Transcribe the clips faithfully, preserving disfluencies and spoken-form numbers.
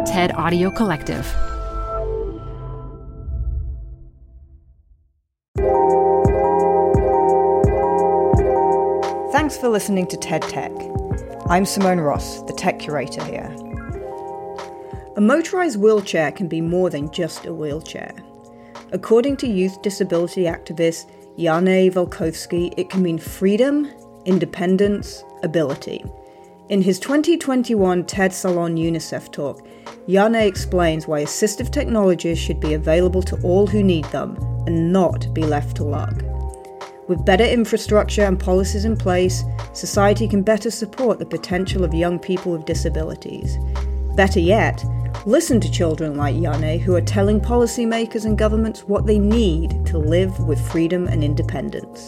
TED Audio Collective. Thanks for listening to TED Tech. I'm Simone Ross, the tech curator here. A motorized wheelchair can be more than just a wheelchair. According to youth disability activist Jane Velkovsky, it can mean freedom, independence, ability. In his twenty twenty-one TED Salon UNICEF talk, Jane explains why assistive technologies should be available to all who need them and not be left to luck. With better infrastructure and policies in place, society can better support the potential of young people with disabilities. Better yet, listen to children like Jane who are telling policymakers and governments what they need to live with freedom and independence.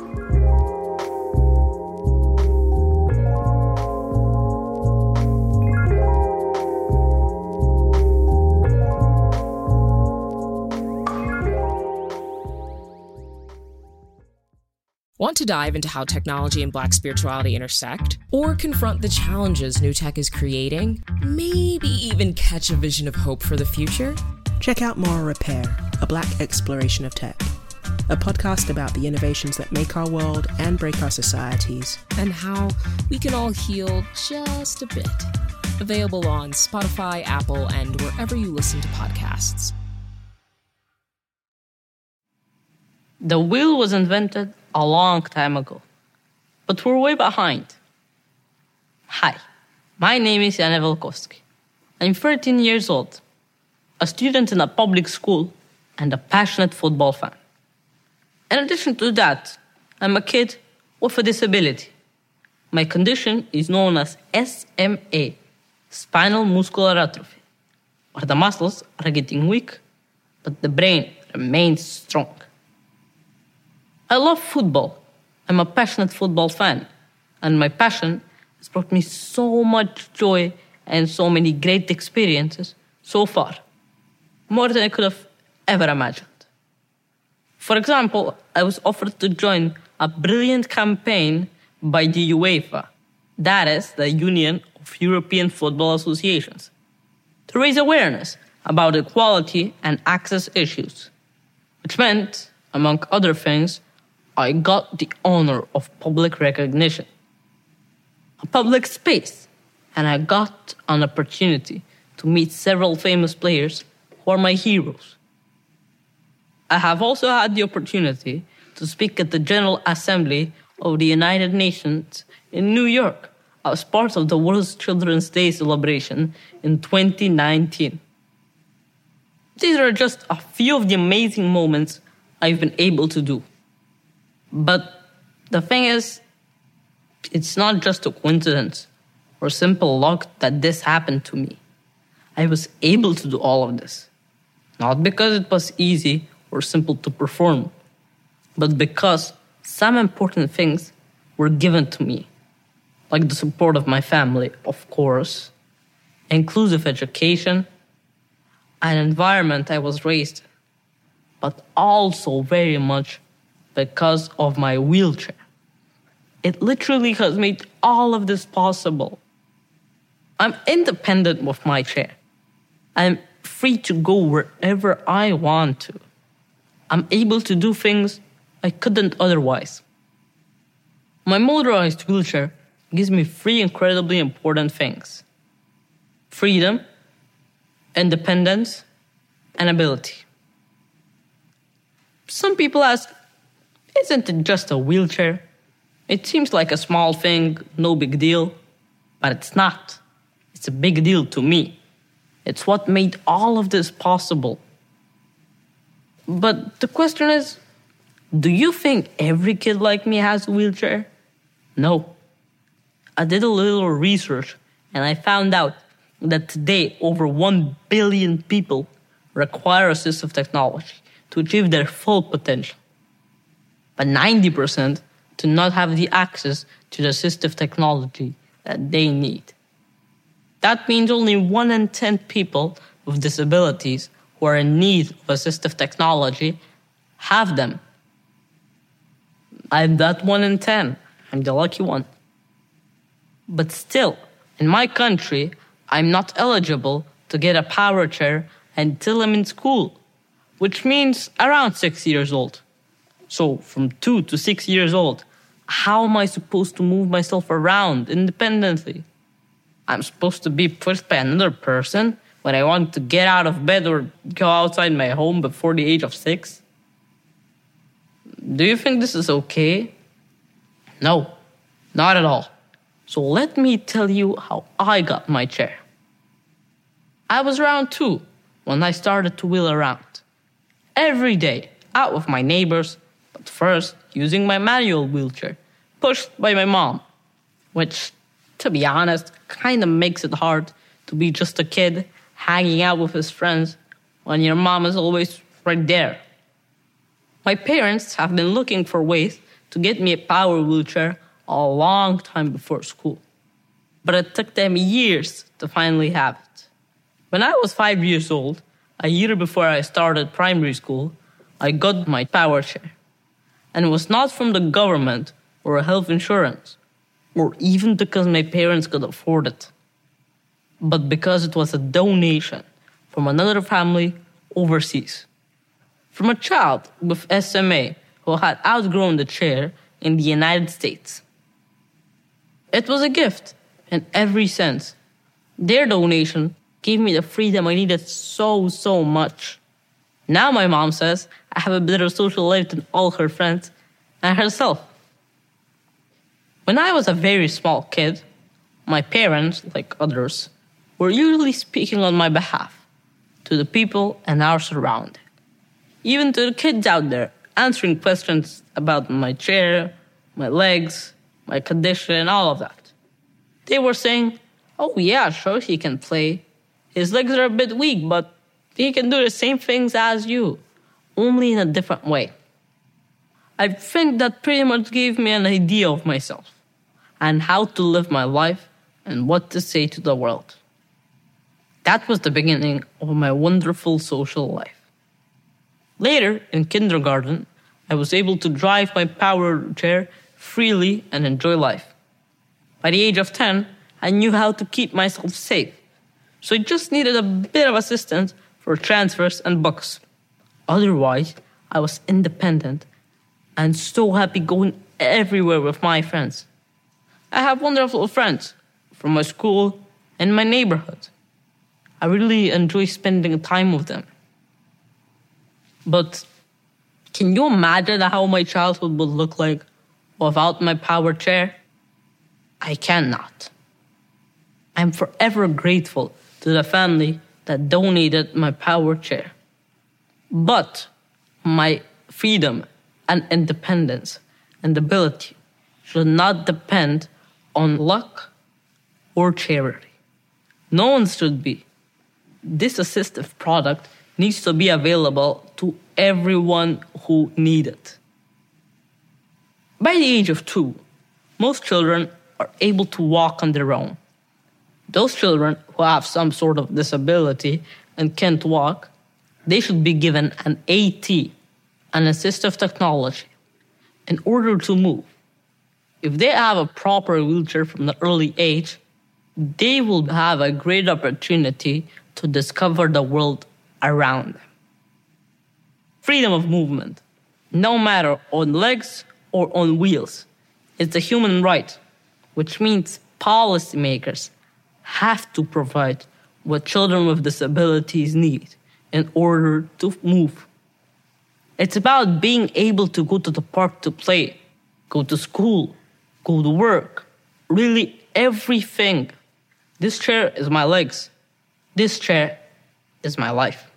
Want to dive into how technology and Black spirituality intersect? Or confront the challenges new tech is creating? Maybe even catch a vision of hope for the future? Check out Moral Repair, a Black exploration of tech. A podcast about the innovations that make our world and break our societies. And how we can all heal just a bit. Available on Spotify, Apple, and wherever you listen to podcasts. The wheel was invented a long time ago, but we're way behind. Hi, my name is Jane Velkovsky. I'm thirteen years old, a student in a public school, and a passionate football fan. In addition to that, I'm a kid with a disability. My condition is known as S M A, spinal muscular atrophy, where the muscles are getting weak, but the brain remains strong. I love football. I'm a passionate football fan, and my passion has brought me so much joy and so many great experiences so far, more than I could have ever imagined. For example, I was offered to join a brilliant campaign by the UEFA, that is, the Union of European Football Associations, to raise awareness about equality and access issues, which meant, among other things, I got the honor of public recognition, a public space, and I got an opportunity to meet several famous players who are my heroes. I have also had the opportunity to speak at the General Assembly of the United Nations in New York as part of the World Children's Day celebration in twenty nineteen. These are just a few of the amazing moments I've been able to do. But the thing is, it's not just a coincidence or simple luck that this happened to me. I was able to do all of this, not because it was easy or simple to perform, but because some important things were given to me, like the support of my family, of course, inclusive education, an environment I was raised in, but also very much because of my wheelchair. It literally has made all of this possible. I'm independent with my chair. I'm free to go wherever I want to. I'm able to do things I couldn't otherwise. My motorized wheelchair gives me three incredibly important things: freedom, independence, and ability. Some people ask, isn't it just a wheelchair? It seems like a small thing, no big deal. But it's not. It's a big deal to me. It's what made all of this possible. But the question is, do you think every kid like me has a wheelchair? No. I did a little research and I found out that today over one billion people require assistive technology to achieve their full potential. But ninety percent do not have the access to the assistive technology that they need. That means only one in ten people with disabilities who are in need of assistive technology have them. I'm that one in ten. I'm the lucky one. But still, in my country, I'm not eligible to get a power chair until I'm in school, which means around six years old. So from two to six years old, how am I supposed to move myself around independently? I'm supposed to be pushed by another person when I want to get out of bed or go outside my home before the age of six? Do you think this is okay? No, not at all. So let me tell you how I got my chair. I was around two when I started to wheel around. Every day, out with my neighbors, but first using my manual wheelchair, pushed by my mom, which, to be honest, kind of makes it hard to be just a kid hanging out with his friends when your mom is always right there. My parents have been looking for ways to get me a power wheelchair a long time before school, but it took them years to finally have it. When I was five years old, a year before I started primary school, I got my power chair. And it was not from the government or health insurance, or even because my parents could afford it, but because it was a donation from another family overseas. From a child with S M A who had outgrown the chair in the United States. It was a gift in every sense. Their donation gave me the freedom I needed so, so much. Now my mom says I have a better social life than all her friends and herself. When I was a very small kid, my parents, like others, were usually speaking on my behalf to the people in our surroundings. Even to the kids out there, answering questions about my chair, my legs, my condition, all of that. They were saying, oh yeah, sure he can play. His legs are a bit weak, but he can do the same things as you, only in a different way. I think that pretty much gave me an idea of myself and how to live my life and what to say to the world. That was the beginning of my wonderful social life. Later, in kindergarten, I was able to drive my power chair freely and enjoy life. By the age of ten, I knew how to keep myself safe, so I just needed a bit of assistance for transfers and books. Otherwise, I was independent and so happy going everywhere with my friends. I have wonderful friends from my school and my neighborhood. I really enjoy spending time with them. But can you imagine how my childhood would look like without my power chair? I cannot. I'm forever grateful to the family that donated my power chair. But my freedom and independence and ability should not depend on luck or charity. No one should be. This assistive product needs to be available to everyone who needs it. By the age of two, most children are able to walk on their own. Those children who have some sort of disability and can't walk, they should be given an AT, an assistive technology, in order to move. If they have a proper wheelchair from the early age, they will have a great opportunity to discover the world around them. Freedom of movement, no matter on legs or on wheels, is a human right, which means policymakers have to provide what children with disabilities need in order to move. It's about being able to go to the park to play, go to school, go to work, really everything. This chair is my legs. This chair is my life.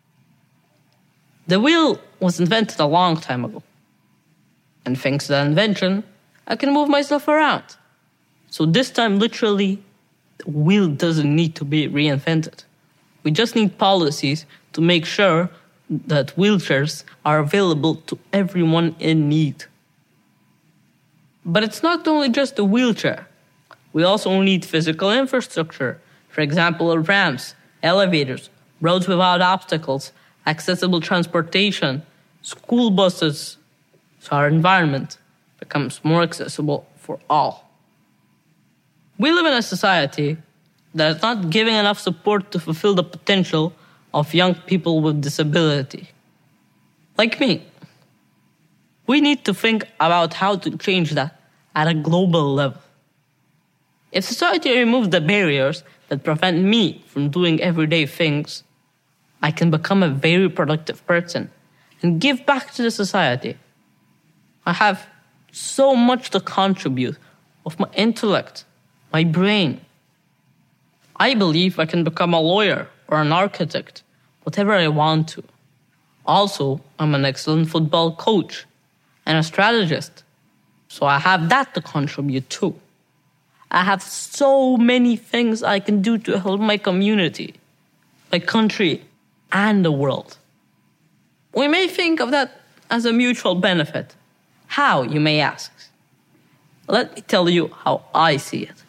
The wheel was invented a long time ago. And thanks to the invention, I can move myself around. So this time, literally, the wheel doesn't need to be reinvented. We just need policies to make sure that wheelchairs are available to everyone in need. But it's not only just a wheelchair. We also need physical infrastructure. For example, ramps, elevators, roads without obstacles, accessible transportation, school buses, so our environment becomes more accessible for all. We live in a society that is not giving enough support to fulfill the potential of young people with disability. Like me. We need to think about how to change that at a global level. If society removes the barriers that prevent me from doing everyday things, I can become a very productive person and give back to the society. I have so much to contribute with my intellect, my brain. I believe I can become a lawyer or an architect, whatever I want to. Also, I'm an excellent football coach and a strategist, so I have that to contribute too. I have so many things I can do to help my community, my country, and the world. We may think of that as a mutual benefit. How, you may ask? Let me tell you how I see it.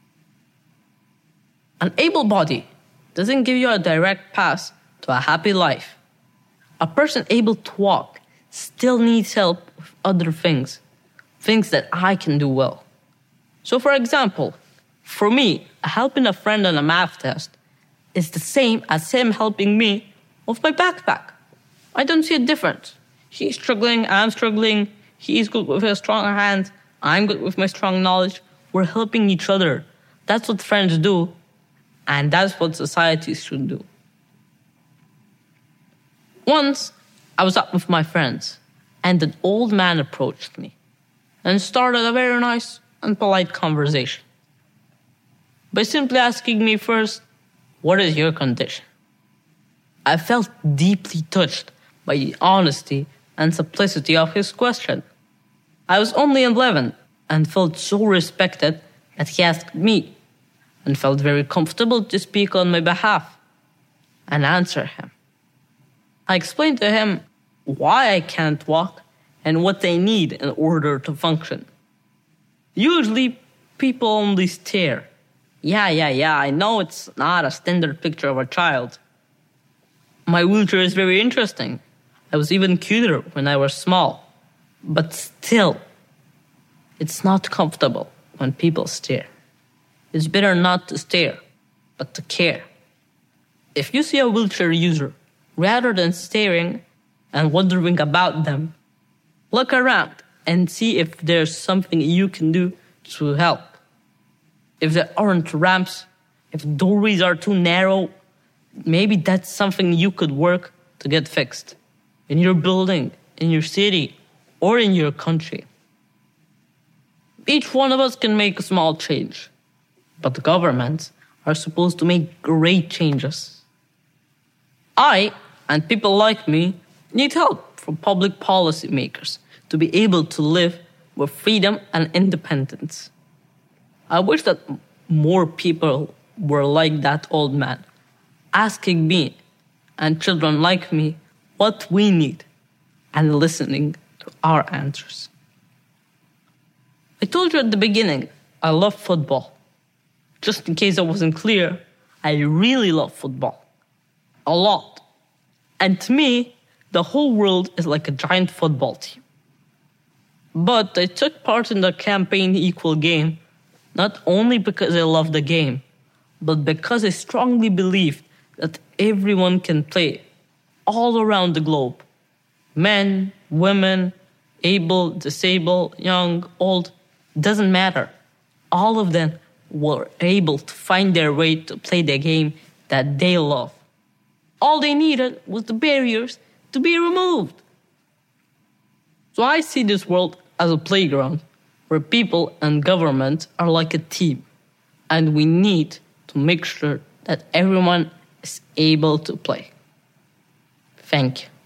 An able body doesn't give you a direct path to a happy life. A person able to walk still needs help with other things, things that I can do well. So for example, for me, helping a friend on a math test is the same as him helping me with my backpack. I don't see a difference. He's struggling, I'm struggling, he's good with his strong hands, I'm good with my strong knowledge. We're helping each other. That's what friends do, and that's what societies should do. Once, I was out with my friends, and an old man approached me and started a very nice and polite conversation by simply asking me first, "What is your condition?" I felt deeply touched by the honesty and simplicity of his question. I was only eleven and felt so respected that he asked me, and felt very comfortable to speak on my behalf and answer him. I explained to him why I can't walk and what they need in order to function. Usually, people only stare. Yeah, yeah, yeah, I know it's not a standard picture of a child. My wheelchair is very interesting. I was even cuter when I was small. But still, it's not comfortable when people stare. It's better not to stare, but to care. If you see a wheelchair user, rather than staring and wondering about them, look around and see if there's something you can do to help. If there aren't ramps, if doorways are too narrow, maybe that's something you could work to get fixed in your building, in your city, or in your country. Each one of us can make a small change, but the governments are supposed to make great changes. I, and people like me, need help from public policy makers to be able to live with freedom and independence. I wish that more people were like that old man, asking me and children like me what we need and listening to our answers. I told you at the beginning, I love football. Just in case I wasn't clear, I really love football. A lot. And to me, the whole world is like a giant football team. But I took part in the campaign Equal Game, not only because I love the game, but because I strongly believe that everyone can play all around the globe. Men, women, able, disabled, young, old, doesn't matter. All of them were able to find their way to play the game that they love. All they needed was the barriers to be removed. So I see this world as a playground where people and government are like a team, and we need to make sure that everyone is able to play. Thank you.